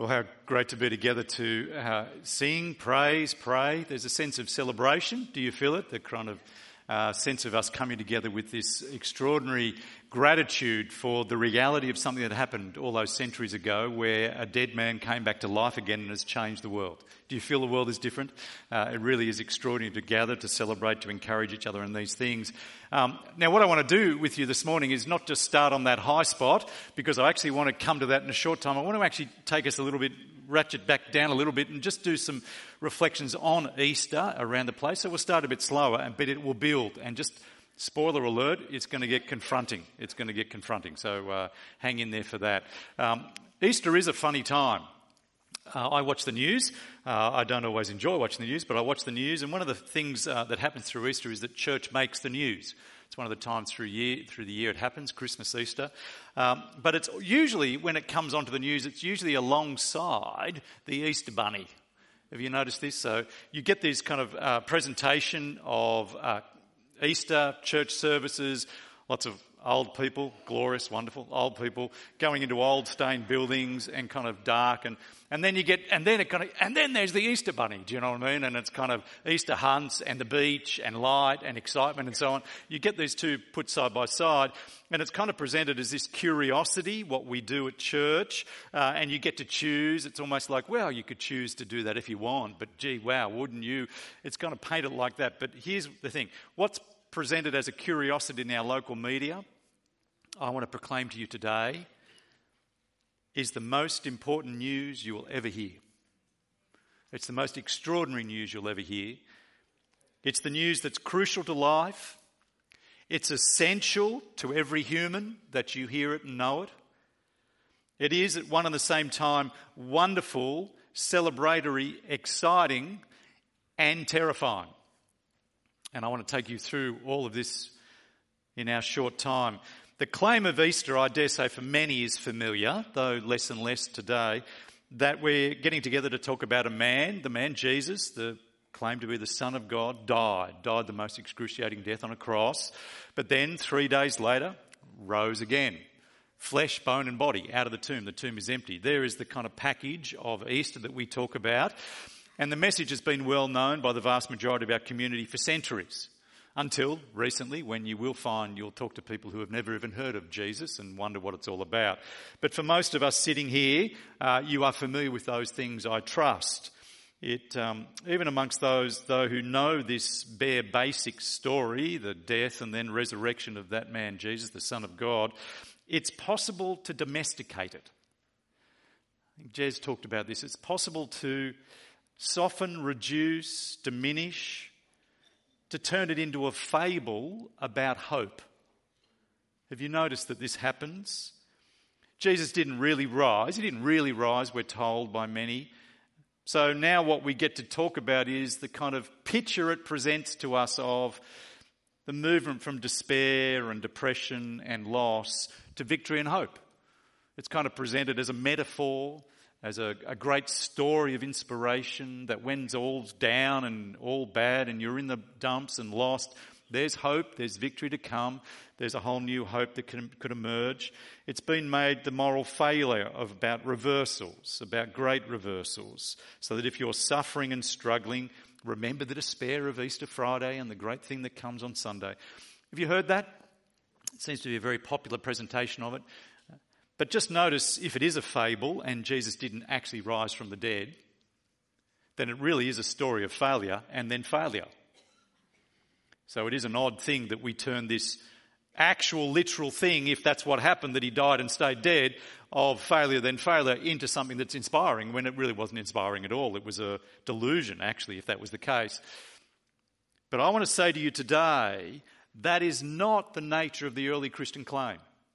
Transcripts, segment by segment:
Well, how great to be together to sing, praise, pray. There's a sense of celebration. Do you feel it? The kind of sense of us coming together with this extraordinary gratitude for the reality of something that happened all those centuries ago, where a dead man came back to life again and has changed the world. Do you feel the world is different? It really is extraordinary to gather, to celebrate, to encourage each other in these things. Now, what I want to do with you this morning is not just start on that high spot, because I actually want to come to that in a short time. I want to actually take us a little bit, ratchet back down a little bit, and just do some reflections on Easter around the place. So we'll start a bit slower, but it will build. And just spoiler alert, it's going to get confronting. It's going to get confronting. So hang in there for that. Easter is a funny time. I watch the news. I don't always enjoy watching the news, but I watch the news. And one of the things that happens through Easter is that church makes the news. It's one of the times through the year it happens, Christmas, Easter. But it's usually, when it comes onto the news, it's usually alongside the Easter Bunny. Have you noticed this? So you get this kind of presentation of Easter church services, lots of old people, glorious, wonderful old people going into old stained buildings and kind of dark, and then then there's the Easter Bunny. Do you know what I mean? And it's kind of Easter hunts and the beach and light and excitement and so on. You get these two put side by side, and it's kind of presented as this curiosity, what we do at church, and you get to choose. It's almost like, well, you could choose to do that if you want, but gee, wow, wouldn't you? It's kind of painted like that. But here's the thing: what's presented as a curiosity in our local media, I want to proclaim to you today, is the most important news you will ever hear. It's the most extraordinary news you'll ever hear. It's the news that's crucial to life. It's essential to every human that you hear it and know it. It is at one and the same time wonderful, celebratory, exciting, and terrifying. And I want to take you through all of this in our short time. The claim of Easter, I dare say for many, is familiar, though less and less today, that we're getting together to talk about a man, the man Jesus, the claimed to be the Son of God, died the most excruciating death on a cross, but then 3 days later rose again. Flesh, bone and body out of the tomb. The tomb is empty. There is the kind of package of Easter that we talk about. And the message has been well known by the vast majority of our community for centuries, until recently, when you will find you'll talk to people who have never even heard of Jesus and wonder what it's all about. But for most of us sitting here, you are familiar with those things, I trust. Even amongst those, though, who know this bare basic story, the death and then resurrection of that man Jesus, the Son of God, it's possible to domesticate it. I think Jez talked about this. It's possible to soften, reduce, diminish, to turn it into a fable about hope. Have you noticed that this happens? Jesus didn't really rise. He didn't really rise, we're told by many. So now what we get to talk about is the kind of picture it presents to us of the movement from despair and depression and loss to victory and hope. It's kind of presented as a metaphor, as a great story of inspiration, that when's all's down and all bad and you're in the dumps and lost, there's hope, there's victory to come, there's a whole new hope that could emerge. It's been made the moral failure of about reversals, about great reversals, so that if you're suffering and struggling, remember the despair of Easter Friday and the great thing that comes on Sunday. Have you heard that? It seems to be a very popular presentation of it. But just notice, if it is a fable and Jesus didn't actually rise from the dead, then it really is a story of failure and then failure. So it is an odd thing that we turn this actual literal thing, if that's what happened, that he died and stayed dead, of failure then failure, into something that's inspiring when it really wasn't inspiring at all. It was a delusion, actually, if that was the case. But I want to say to you today, that is not the nature of the early Christian claim.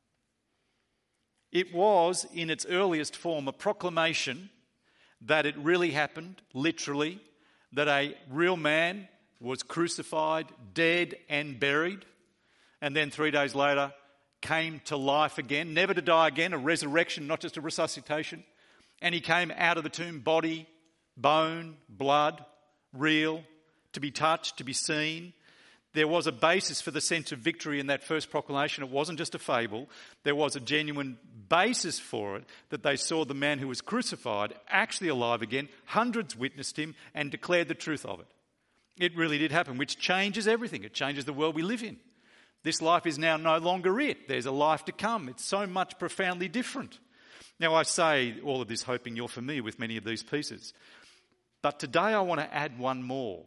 It was, in its earliest form, a proclamation that it really happened, literally, that a real man was crucified, dead and buried, and then 3 days later came to life again, never to die again, a resurrection, not just a resuscitation. And he came out of the tomb, body, bone, blood, real, to be touched, to be seen. There was a basis for the sense of victory in that first proclamation. It wasn't just a fable. There was a genuine basis for it, that they saw the man who was crucified actually alive again. Hundreds witnessed him and declared the truth of it. It really did happen, which changes everything. It changes the world we live in. This life is now no longer it. There's a life to come. It's so much profoundly different. Now, I say all of this hoping you're familiar with many of these pieces. But today I want to add one more.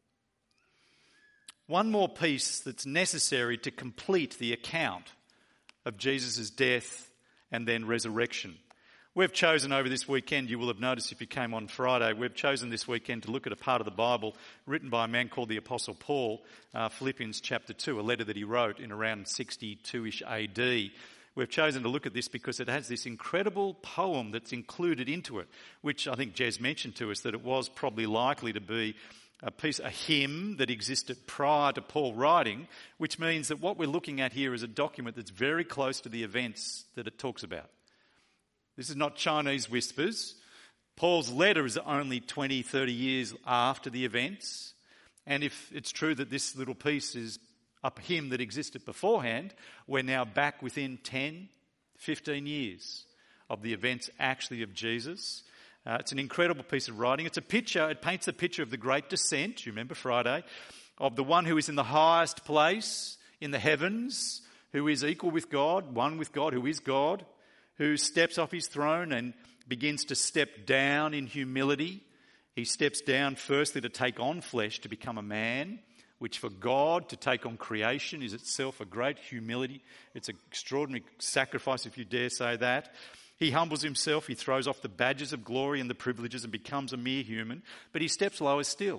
One more piece that's necessary to complete the account of Jesus' death and then resurrection. We've chosen over this weekend, you will have noticed if you came on Friday, we've chosen this weekend to look at a part of the Bible written by a man called the Apostle Paul, Philippians chapter 2, a letter that he wrote in around 62-ish AD. We've chosen to look at this because it has this incredible poem that's included into it, which I think Jez mentioned to us that it was probably likely to be a hymn that existed prior to Paul writing, which means that what we're looking at here is a document that's very close to the events that it talks about. This is not Chinese whispers. Paul's letter is only 20, 30 years after the events. And if it's true that this little piece is a hymn that existed beforehand, we're now back within 10, 15 years of the events actually of Jesus. It's an incredible piece of writing. It's a picture, it paints the picture of the great descent, you remember Friday, of the one who is in the highest place in the heavens, who is equal with God, one with God, who is God, who steps off his throne and begins to step down in humility. He steps down firstly to take on flesh, to become a man, which for God to take on creation is itself a great humility. It's an extraordinary sacrifice, if you dare say that. He humbles himself, he throws off the badges of glory and the privileges and becomes a mere human, but he steps lower still.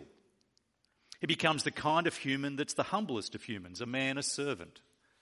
He becomes the kind of human that's the humblest of humans, a man, a servant.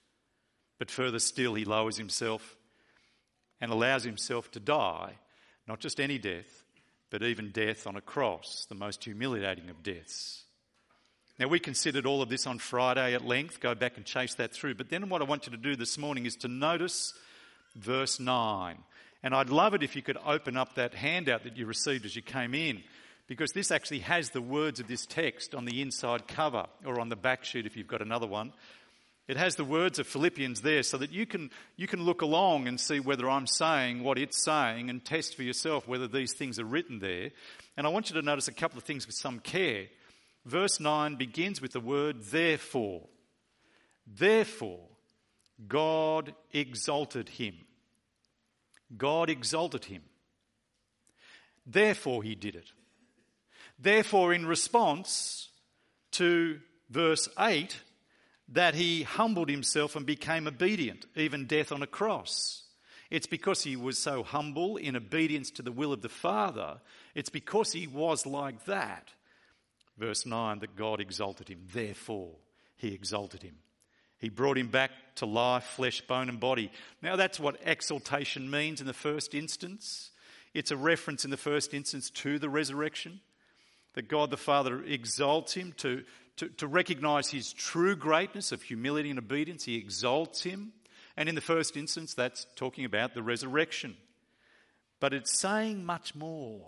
But further still, he lowers himself and allows himself to die, not just any death, but even death on a cross, the most humiliating of deaths. Now, we considered all of this on Friday at length, go back and chase that through. But then what I want you to do this morning is to notice verse 9. And I'd love it if you could open up that handout that you received as you came in, because this actually has the words of this text on the inside cover, or on the back sheet if you've got another one. It has the words of Philippians there so that you can look along and see whether I'm saying what it's saying and test for yourself whether these things are written there. And I want you to notice a couple of things with some care. Verse 9 begins with the word therefore. Therefore, God exalted him. God exalted him. Therefore, he did it. Therefore, in response to verse 8, that he humbled himself and became obedient, even death on a cross. It's because he was so humble in obedience to the will of the Father. It's because he was like that. Verse 9, that God exalted him. Therefore, he exalted him. He brought him back to life, flesh, bone and body. Now that's what exaltation means in the first instance. It's a reference in the first instance to the resurrection. That God the Father exalts him to recognise his true greatness of humility and obedience. He exalts him. And in the first instance, that's talking about the resurrection. But it's saying much more.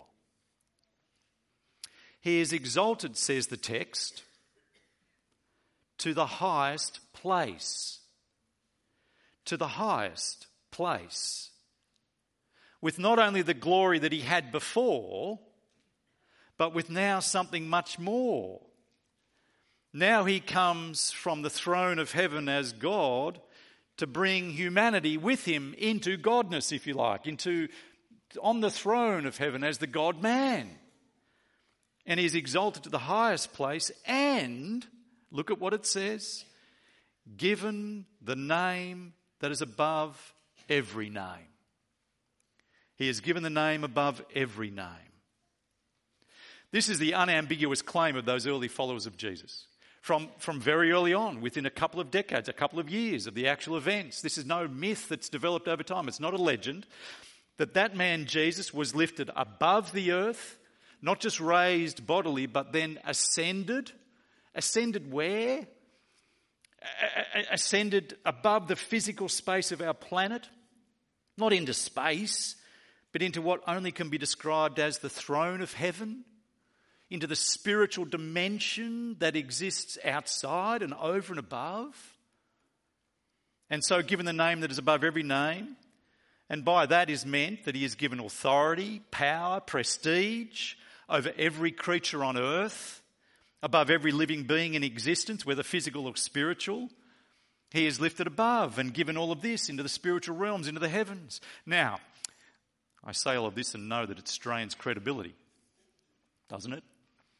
He is exalted, says the text, to the highest place. To the highest place. With not only the glory that he had before, but with now something much more. Now he comes from the throne of heaven as God to bring humanity with him into godness, if you like, on the throne of heaven as the God-man. And he's exalted to the highest place and, look at what it says, given the name that is above every name. He is given the name above every name. This is the unambiguous claim of those early followers of Jesus. From very early on, within a couple of decades, a couple of years of the actual events. This is no myth that's developed over time. It's not a legend. That man Jesus was lifted above the earth, not just raised bodily, but then ascended. Ascended where? Ascended above the physical space of our planet. Not into space, but into what only can be described as the throne of heaven. into the spiritual dimension that exists outside and over and above. And so given the name that is above every name, and by that is meant that he is given authority, power, prestige over every creature on earth, above every living being in existence, whether physical or spiritual. He is lifted above and given all of this into the spiritual realms, into the heavens. Now, I say all of this and know that it strains credibility, doesn't it?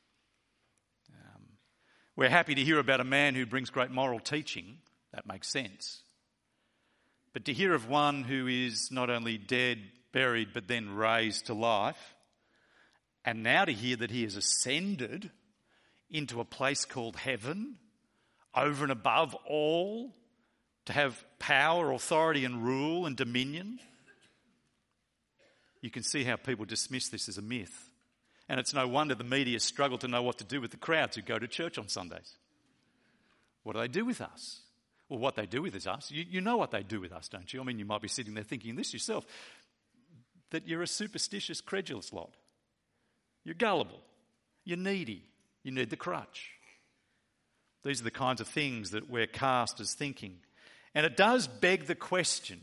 We're happy to hear about a man who brings great moral teaching. That makes sense. But to hear of one who is not only dead, buried, but then raised to life, and now to hear that he has ascended into a place called heaven, over and above all, to have power, authority and rule and dominion, you can see how people dismiss this as a myth. And it's no wonder the media struggle to know what to do with the crowds who go to church on Sundays. What do they do with us? Well, what they do with us, you know what they do with us, don't you? I mean, you might be sitting there thinking this yourself, that you're a superstitious, credulous lot. You're gullible. You're needy. You need the crutch. These are the kinds of things that we're cast as thinking. And it does beg the question,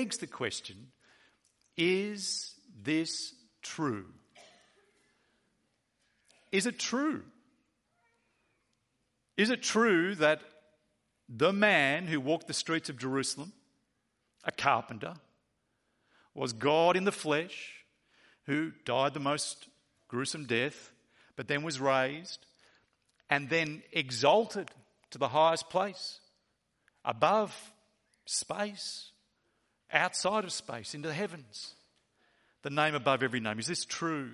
is this true? Is it true? Is it true that the man who walked the streets of Jerusalem, a carpenter, was God in the flesh, who died the most gruesome death, but then was raised and then exalted to the highest place, above space, outside of space, into the heavens, the name above every name? Is this true?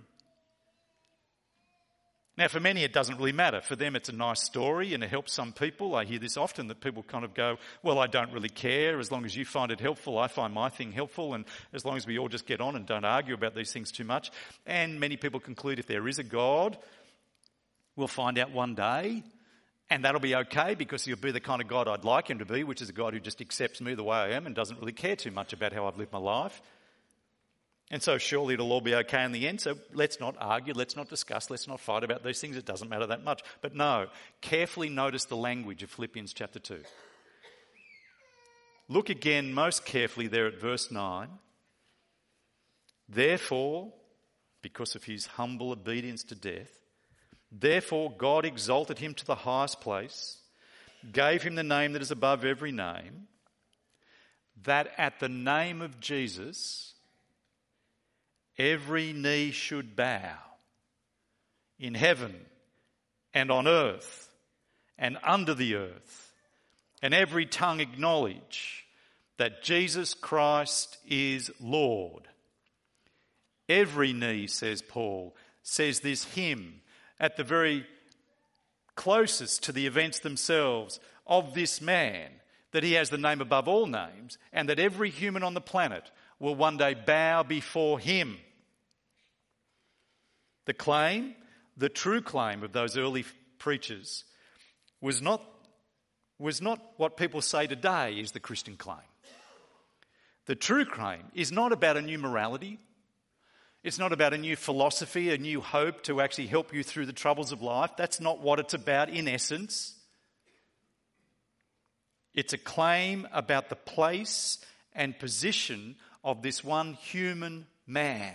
Now, for many, it doesn't really matter. For them, it's a nice story and it helps some people. I hear this often, that people kind of go, well, I don't really care. As long as you find it helpful, I find my thing helpful. And as long as we all just get on and don't argue about these things too much. And many people conclude if there is a God, we'll find out one day. And that'll be okay because he'll be the kind of God I'd like him to be, which is a God who just accepts me the way I am and doesn't really care too much about how I've lived my life. And so surely it'll all be okay in the end. So let's not argue, let's not discuss, let's not fight about these things. It doesn't matter that much. But no, carefully notice the language of Philippians chapter 2. Look again most carefully there at verse 9. Therefore, because of his humble obedience to death, therefore God exalted him to the highest place, gave him the name that is above every name, that at the name of Jesus every knee should bow, in heaven and on earth and under the earth, and every tongue acknowledge that Jesus Christ is Lord. Every knee, says Paul, says this hymn at the very closest to the events themselves of this man, that he has the name above all names, and that every human on the planet will one day bow before him. The claim, the true claim of those early preachers was not what people say today is the Christian claim. The true claim is not about a new morality. It's not about a new philosophy, a new hope to actually help you through the troubles of life. That's not what it's about in essence. It's a claim about the place and position of this one human man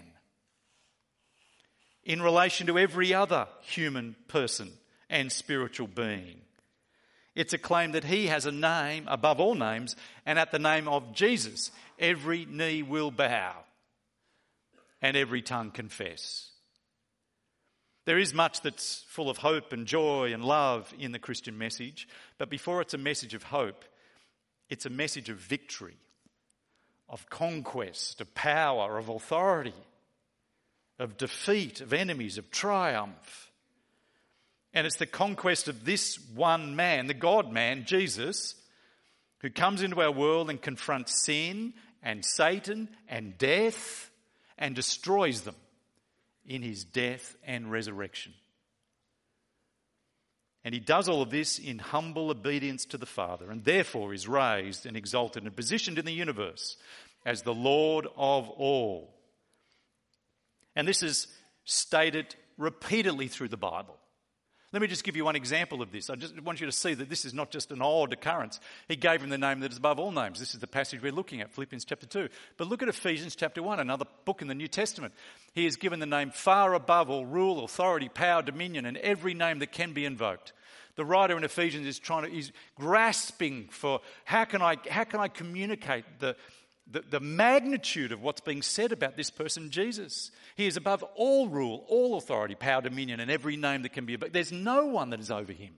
in relation to every other human person and spiritual being. It's a claim that he has a name above all names, and at the name of Jesus, every knee will bow and every tongue confess. There is much that's full of hope and joy and love in the Christian message, but before it's a message of hope, it's a message of victory, of conquest, of power, of authority, of defeat, of enemies, of triumph. And it's the conquest of this one man, the God-man, Jesus, who comes into our world and confronts sin and Satan and death and destroys them in his death and resurrection. And he does all of this in humble obedience to the Father, and therefore is raised and exalted and positioned in the universe as the Lord of all. And this is stated repeatedly through the Bible. Let me just give you one example of this. I just want you to see that this is not just an odd occurrence. He gave him the name that is above all names. This is the passage we're looking at, Philippians chapter 2. But look at Ephesians chapter 1, another book in the New Testament. He is given the name far above all rule, authority, power, dominion, and every name that can be invoked. The writer in Ephesians is grasping for how can I communicate the magnitude of what's being said about this person, Jesus. He is above all rule, all authority, power, dominion, and every name that can be above. There's no one that is over him.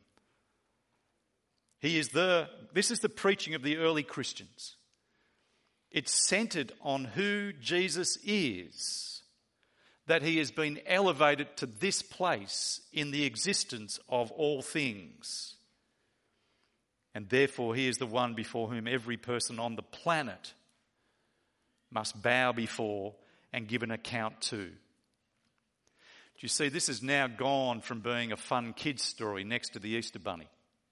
This is the preaching of the early Christians. It's centered on who Jesus is, that he has been elevated to this place in the existence of all things. And therefore he is the one before whom every person on the planet must bow before and give an account to. Do you see, this has now gone from being a fun kid's story next to the Easter Bunny.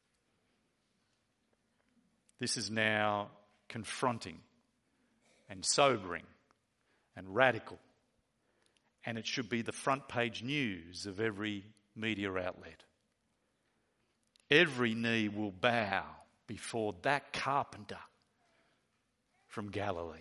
This is now confronting and sobering and radical. And it should be the front page news of every media outlet. Every knee will bow before that carpenter from Galilee.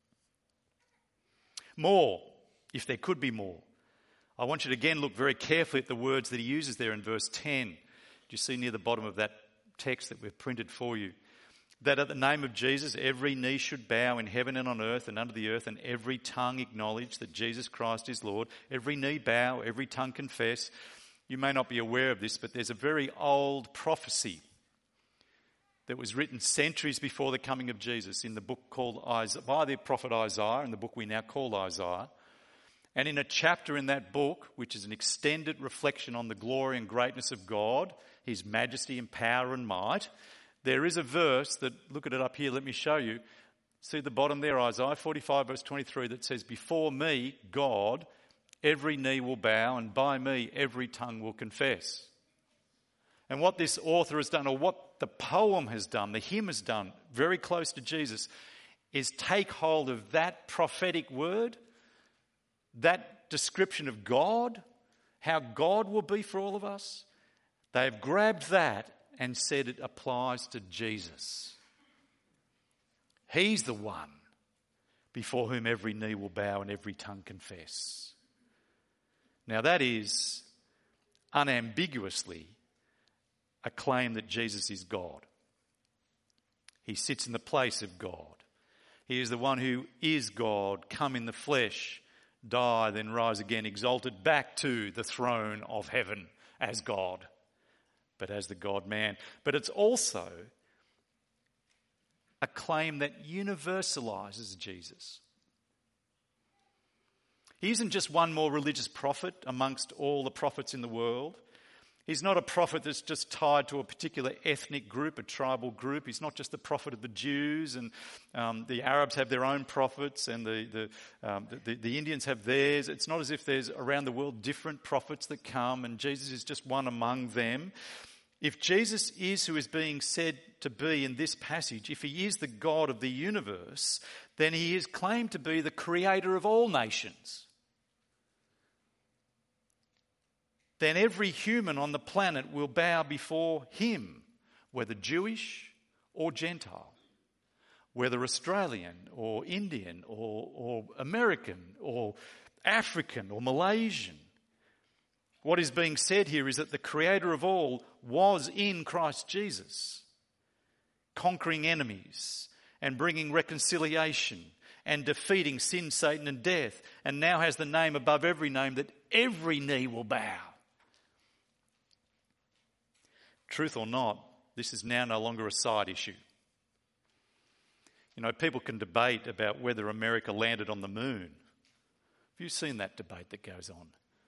More, if there could be more. I want you to again look very carefully at the words that he uses there in verse 10. Do you see near the bottom of that text that we've printed for you? That at the name of Jesus, every knee should bow in heaven and on earth and under the earth, and every tongue acknowledge that Jesus Christ is Lord. Every knee bow, every tongue confess. You may not be aware of this, but there's a very old prophecy that was written centuries before the coming of Jesus in the book called Isaiah, by the prophet Isaiah, in the book we now call Isaiah. And in a chapter in that book, which is an extended reflection on the glory and greatness of God, his majesty and power and might, there is a verse that, look at it up here, let me show you. See the bottom there, Isaiah 45 verse 23, that says, before me, God, every knee will bow, and by me every tongue will confess. And what this author has done, or what the poem has done, the hymn has done, very close to Jesus, is take hold of that prophetic word, that description of God, how God will be for all of us. They've grabbed that and said it applies to Jesus. He's the one before whom every knee will bow and every tongue confess. Now that is unambiguously a claim that Jesus is God. He sits in the place of God. He is the one who is God, come in the flesh, die, then rise again, exalted back to the throne of heaven as God, but as the God-man. But it's also a claim that universalizes Jesus. He isn't just one more religious prophet amongst all the prophets in the world. He's not a prophet that's just tied to a particular ethnic group, a tribal group. He's not just the prophet of the Jews, and the Arabs have their own prophets, and the Indians have theirs. It's not as if there's around the world different prophets that come, and Jesus is just one among them. If Jesus is who is being said to be in this passage, if he is the God of the universe, then he is claimed to be the creator of all nations. Then every human on the planet will bow before him, whether Jewish or Gentile, whether Australian or Indian or American or African or Malaysian. What is being said here is that the creator of all was in Christ Jesus, conquering enemies and bringing reconciliation and defeating sin, Satan and death, and now has the name above every name that every knee will bow. Truth or not, this is now no longer a side issue. You know, people can debate about whether America landed on the moon. Have you seen that debate that goes on?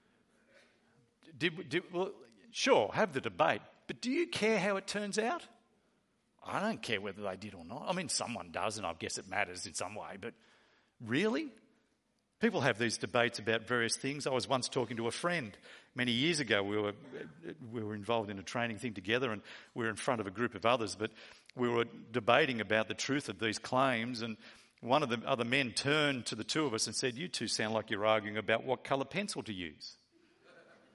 Well, sure, have the debate, but do you care how it turns out? I don't care whether they did or not. I mean, someone does, and I guess it matters in some way, but really? People have these debates about various things. I was once talking to a friend many years ago. We were involved in a training thing together, and we were in front of a group of others, but we were debating about the truth of these claims, and one of the other men turned to the two of us and said, "You two sound like you're arguing about what colour pencil to use."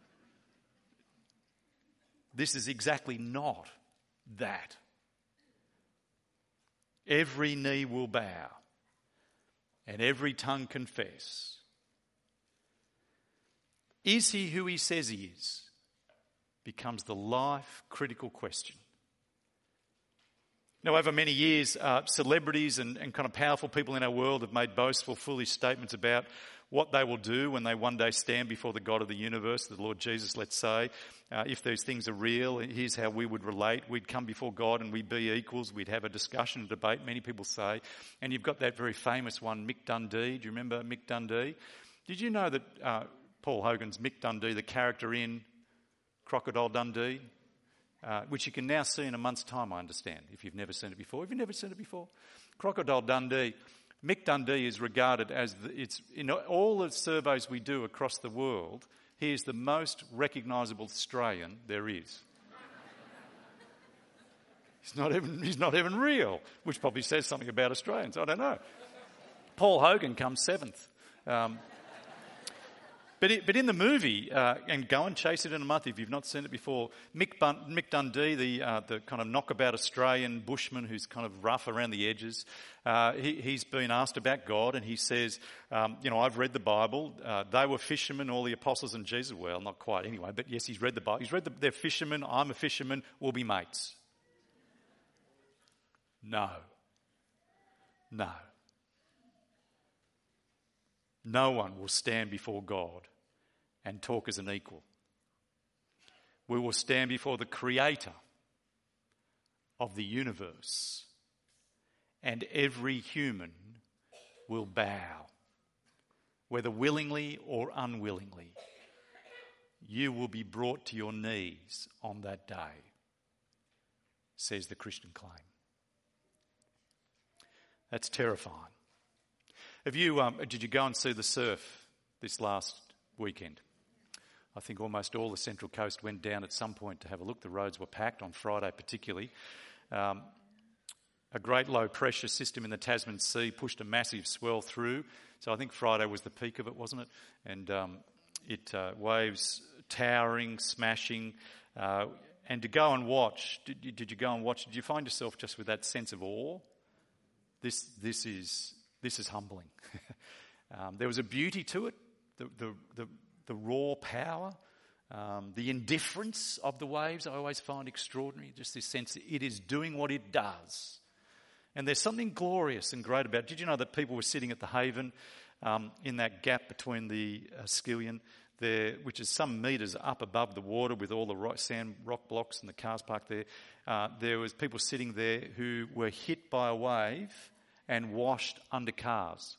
This is exactly not that. Every knee will bow and every tongue confess. Is he who he says he is? Becomes the life-critical question. Now, over many years, celebrities and kind of powerful people in our world have made boastful, foolish statements about what they will do when they one day stand before the God of the universe, the Lord Jesus, let's say. If these things are real, here's how we would relate. We'd come before God and we'd be equals. We'd have a discussion, a debate, many people say. And you've got that very famous one, Mick Dundee. Do you remember Mick Dundee? Did you know that Paul Hogan's Mick Dundee, the character in Crocodile Dundee, which you can now see in a month's time, I understand, if you've never seen it before. Have you never seen it before? Crocodile Dundee. Mick Dundee is regarded as, in all the surveys we do across the world, he is the most recognisable Australian there is. He's not even real, which probably says something about Australians. I don't know. Paul Hogan comes seventh. But in the movie, and go and chase it in a month if you've not seen it before, Mick Dundee, the kind of knockabout Australian bushman who's kind of rough around the edges, he's been asked about God and he says, I've read the Bible. They were fishermen, all the apostles and Jesus. Well, not quite anyway, but yes, he's read the Bible. They're fishermen, I'm a fisherman, we'll be mates. No. No one will stand before God and talk as an equal. We will stand before the Creator of the universe, and every human will bow, whether willingly or unwillingly. You will be brought to your knees on that day, says the Christian claim. That's terrifying. Did you go and see the surf this last weekend? I think almost all the Central Coast went down at some point to have a look. The roads were packed on Friday particularly. A great low pressure system in the Tasman Sea pushed a massive swell through. So I think Friday was the peak of it, wasn't it? And waves towering, smashing. And to go and watch, did you go and watch? Did you find yourself just with that sense of awe? This is humbling. There was a beauty to it, the raw power, the indifference of the waves I always find extraordinary, just this sense that it is doing what it does. And there's something glorious and great about it. Did you know that people were sitting at the Haven in that gap between the Skillion there, which is some metres up above the water with all the sand rock blocks and the cars parked there. There was people sitting there who were hit by a wave and washed under cars.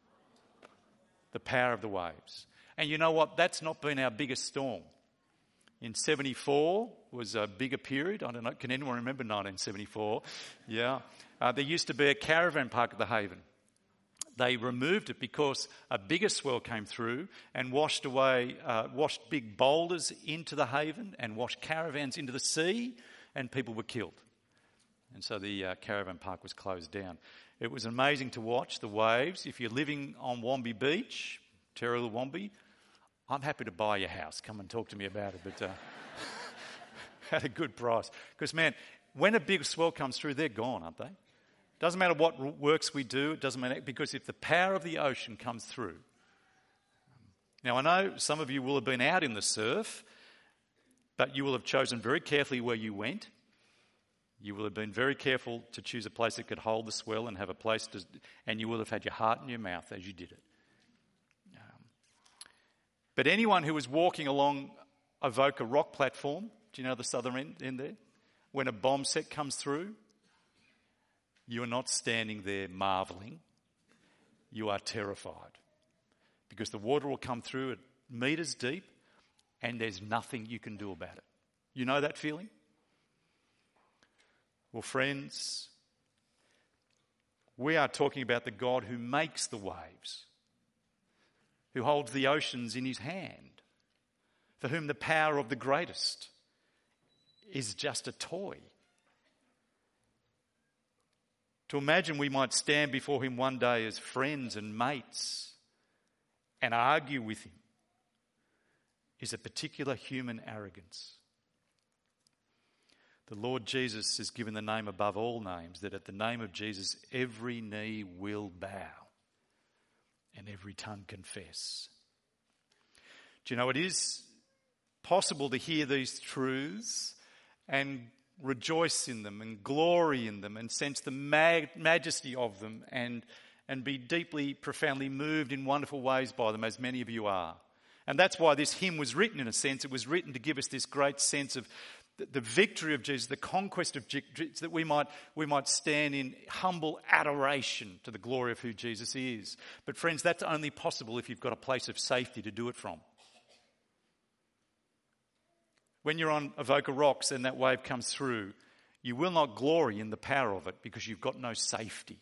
The power of the waves. And you know what? That's not been our biggest storm. In 74 was a bigger period. I don't know. Can anyone remember 1974? Yeah. There used to be a caravan park at the Haven. They removed it because a bigger swell came through and washed big boulders into the Haven and washed caravans into the sea, and people were killed. And so the caravan park was closed down. It was amazing to watch the waves. If you're living on Wombi Beach, Terrawambi, I'm happy to buy your house. Come and talk to me about it, but at a good price. Because, man, when a big swell comes through, they're gone, aren't they? Doesn't matter what works we do. It doesn't matter, because if the power of the ocean comes through. Now, I know some of you will have been out in the surf, but you will have chosen very carefully where you went. You will have been very careful to choose a place that could hold the swell and have a place to, and you will have had your heart in your mouth as you did it. But anyone who was walking along Avoca Rock platform, do you know the southern end there? When a bomb set comes through, you are not standing there marvelling. You are terrified. Because the water will come through at metres deep and there's nothing you can do about it. You know that feeling? Well, friends, we are talking about the God who makes the waves, who holds the oceans in his hand, for whom the power of the greatest is just a toy. To imagine we might stand before him one day as friends and mates and argue with him is a particular human arrogance. The Lord Jesus is given the name above all names, that at the name of Jesus every knee will bow and every tongue confess. Do you know, it is possible to hear these truths and rejoice in them and glory in them and sense the majesty of them and be deeply, profoundly moved in wonderful ways by them, as many of you are. And that's why this hymn was written, in a sense. It was written to give us this great sense of the victory of Jesus, the conquest of Jesus, that we might stand in humble adoration to the glory of who Jesus is. But friends, that's only possible if you've got a place of safety to do it from. When you're on Avoca Rocks and that wave comes through, you will not glory in the power of it because you've got no safety.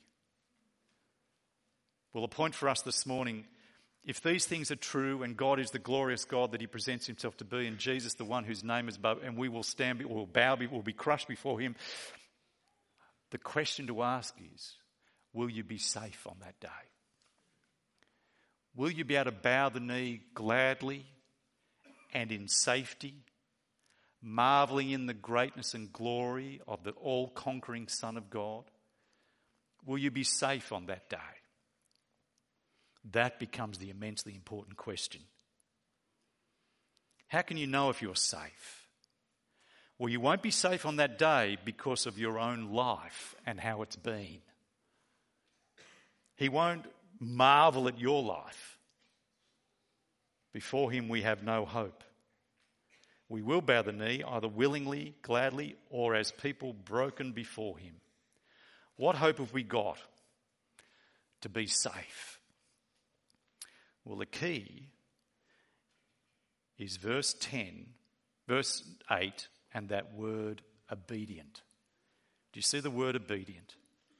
Well, the point for us this morning, if these things are true and God is the glorious God that he presents himself to be, and Jesus the one whose name is above, and we will stand, we'll bow, we'll be crushed before him, the question to ask is, will you be safe on that day? Will you be able to bow the knee gladly and in safety, marvelling in the greatness and glory of the all-conquering Son of God? Will you be safe on that day? That becomes the immensely important question. How can you know if you're safe? Well, you won't be safe on that day because of your own life and how it's been. He won't marvel at your life. Before him we have no hope. We will bow the knee either willingly, gladly, or as people broken before him. What hope have we got to be safe? Well, the key is verse 8, and that word obedient. Do you see the word obedient?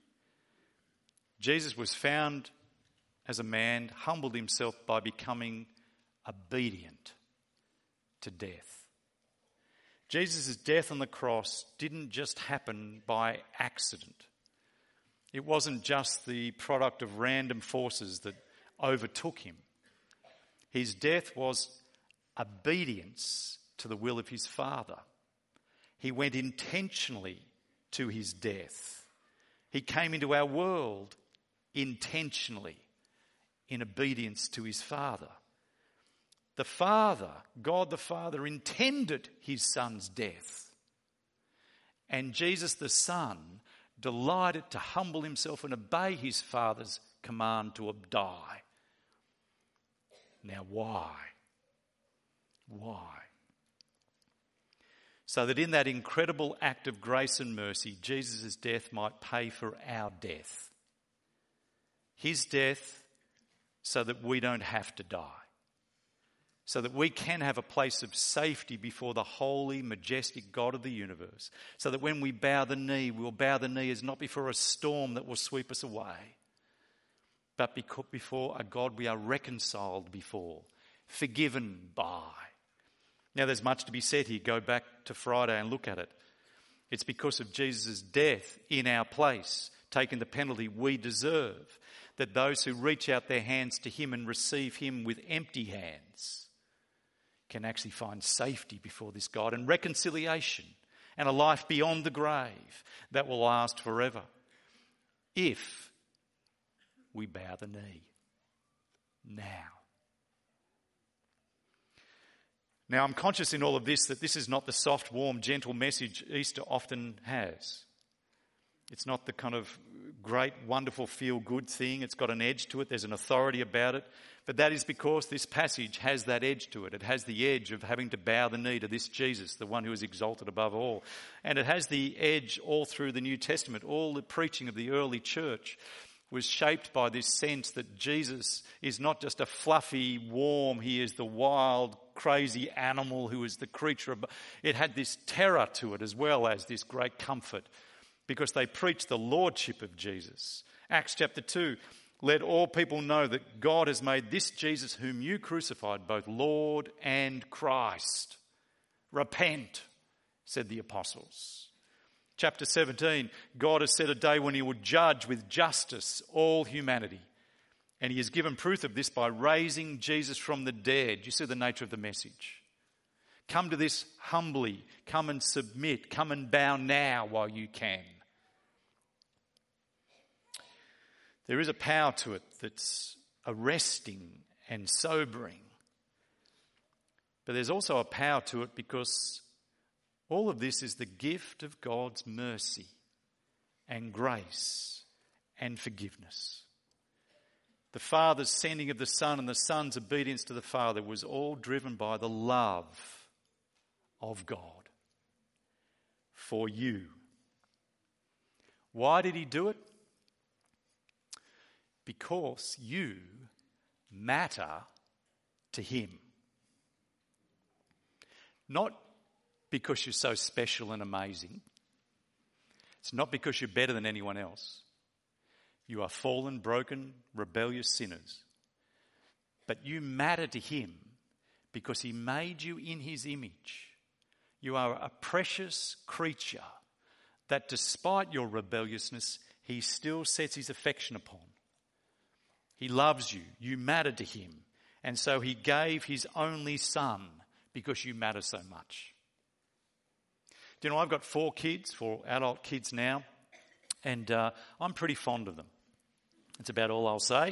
Jesus was found as a man, humbled himself by becoming obedient to death. Jesus' death on the cross didn't just happen by accident. It wasn't just the product of random forces that overtook him. His death was obedience to the will of his Father. He went intentionally to his death. He came into our world intentionally in obedience to his Father. The Father, God the Father, intended his Son's death. And Jesus the Son delighted to humble himself and obey his Father's command to die. Now why? Why? So that in that incredible act of grace and mercy, Jesus' death might pay for our death. His death so that we don't have to die. So that we can have a place of safety before the holy, majestic God of the universe. So that when we bow the knee, we'll bow the knee as not before a storm that will sweep us away, but before a God we are reconciled before, forgiven by. Now there's much to be said here. Go back to Friday and look at it. It's because of Jesus' death in our place, taking the penalty we deserve, that those who reach out their hands to him and receive him with empty hands can actually find safety before this God and reconciliation and a life beyond the grave that will last forever if we bow the knee now. Now, I'm conscious in all of this that this is not the soft, warm, gentle message Easter often has. It's not the kind of great, wonderful, feel-good thing. It's got an edge to it. There's an authority about it. But that is because this passage has that edge to it. It has the edge of having to bow the knee to this Jesus, the one who is exalted above all. And it has the edge all through the New Testament. All the preaching of the early church was shaped by this sense that Jesus is not just a fluffy, warm, he is the wild, crazy animal who is the creature. It had this terror to it as well as this great comfort, because they preached the lordship of Jesus. Acts chapter 2, let all people know that God has made this Jesus whom you crucified both Lord and Christ. Repent, said the apostles. Chapter 17, God has set a day when he will judge with justice all humanity. And he has given proof of this by raising Jesus from the dead. You see the nature of the message. Come to this humbly. Come and submit. Come and bow now while you can. There is a power to it that's arresting and sobering. But there's also a power to it because all of this is the gift of God's mercy and grace and forgiveness. The Father's sending of the Son and the Son's obedience to the Father was all driven by the love of God for you. Why did he do it? Because you matter to him. Not because you're so special and amazing. It's not because you're better than anyone else. You are fallen, broken, rebellious sinners. But you matter to him because he made you in his image. You are a precious creature that despite your rebelliousness, he still sets his affection upon. He loves you. You matter to him. And so he gave his only Son because you matter so much. Do you know, I've got 4 adult kids now, and I'm pretty fond of them. That's about all I'll say.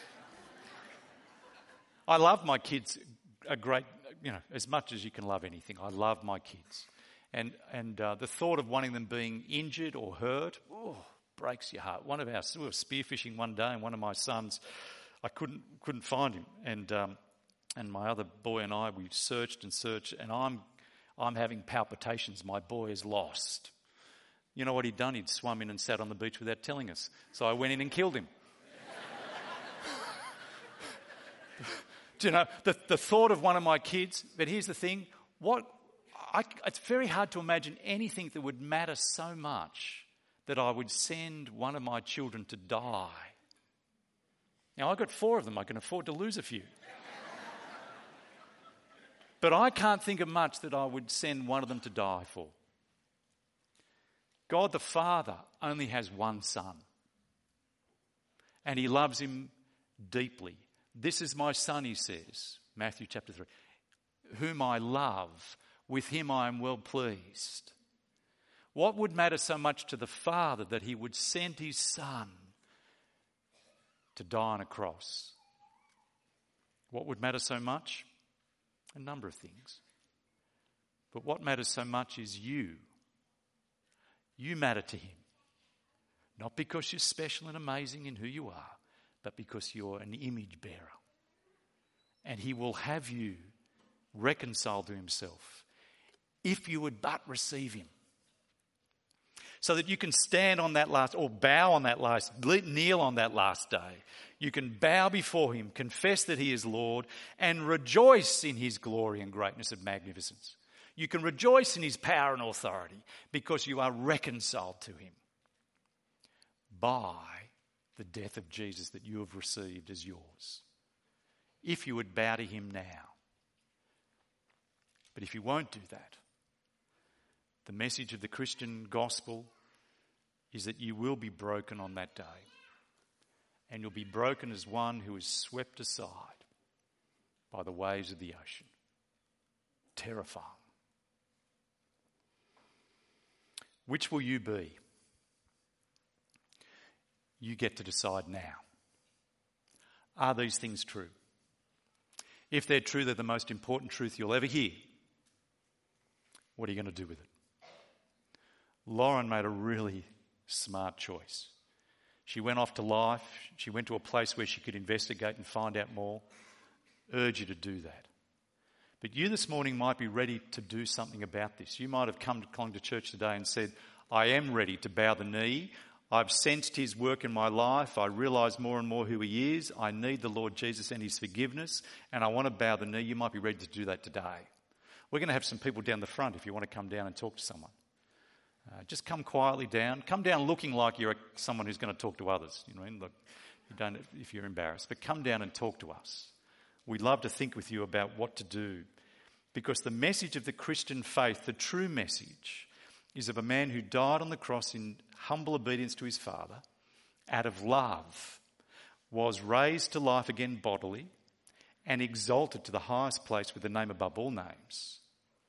I love my kids a great, as much as you can love anything. I love my kids. And the thought of wanting them being injured or hurt, breaks your heart. We were spearfishing one day, and one of my sons, I couldn't find him. And my other boy and I, we searched and searched, and I'm having palpitations. My boy is lost. You know what he'd done? He'd swum in and sat on the beach without telling us. So I went in and killed him. Do you know, the thought of one of my kids, but here's the thing, it's very hard to imagine anything that would matter so much that I would send one of my children to die. Now, I've got 4 of them. I can afford to lose a few. But I can't think of much that I would send one of them to die for. God the Father only has one Son. And he loves him deeply. This is my Son, he says, Matthew chapter 3, whom I love, with him I am well pleased. What would matter so much to the Father that he would send his Son to die on a cross? What would matter so much? A number of things. But what matters so much is you. You matter to him. Not because you're special and amazing in who you are, but because you're an image bearer. And he will have you reconciled to himself if you would but receive him. So that you can stand on that last, or bow on that last, kneel on that last day. You can bow before him, confess that he is Lord, and rejoice in his glory and greatness and magnificence. You can rejoice in his power and authority because you are reconciled to him by the death of Jesus that you have received as yours. If you would bow to him now. But if you won't do that, the message of the Christian gospel is that you will be broken on that day. And you'll be broken as one who is swept aside by the waves of the ocean. Terrifying. Which will you be? You get to decide now. Are these things true? If they're true, they're the most important truth you'll ever hear. What are you going to do with it? Lauren made a really smart choice. She went off to life. She went to a place where she could investigate and find out more. Urge you to do that. But you this morning might be ready to do something about this. You might have come to church today and said, I am ready to bow the knee. I've sensed his work in my life. I realise more and more who he is. I need the Lord Jesus and his forgiveness, and I want to bow the knee. You might be ready to do that today. We're going to have some people down the front if you want to come down and talk to someone. Just come quietly down. Come down looking like you're someone who's going to talk to others. You know, look, you don't if you're embarrassed, but come down and talk to us. We'd love to think with you about what to do, because the message of the Christian faith, the true message, is of a man who died on the cross in humble obedience to his Father, out of love, was raised to life again bodily, and exalted to the highest place with the name above all names,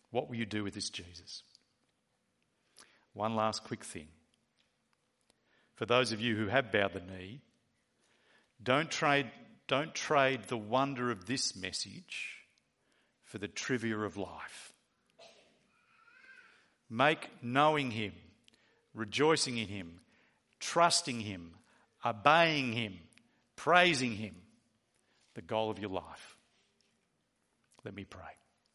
What will you do with this Jesus? One last quick thing. For those of you who have bowed the knee, don't trade the wonder of this message for the trivia of life. Make knowing him, rejoicing in him, trusting him, obeying him, praising him the goal of your life. Let me pray.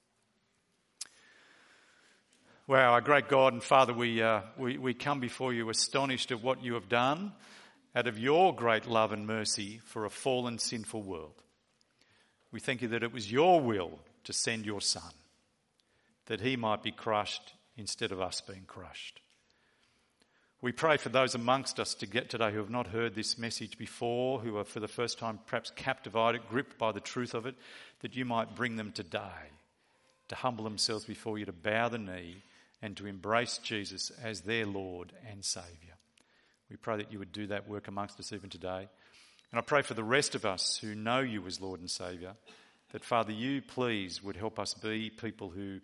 Wow, our great God and Father, we come before you astonished at what you have done out of your great love and mercy for a fallen, sinful world. We thank you that it was your will to send your Son, that he might be crushed instead of us being crushed. We pray for those amongst us to get today who have not heard this message before, who are for the first time perhaps captivated, gripped by the truth of it, that you might bring them today to humble themselves before you, to bow the knee and to embrace Jesus as their Lord and Saviour. We pray that you would do that work amongst us even today. And I pray for the rest of us who know you as Lord and Saviour, that, Father, you please would help us be people who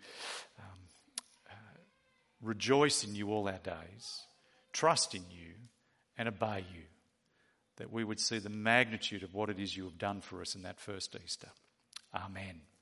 rejoice in you all our days, trust in you and obey you, that we would see the magnitude of what it is you have done for us in that first Easter. Amen.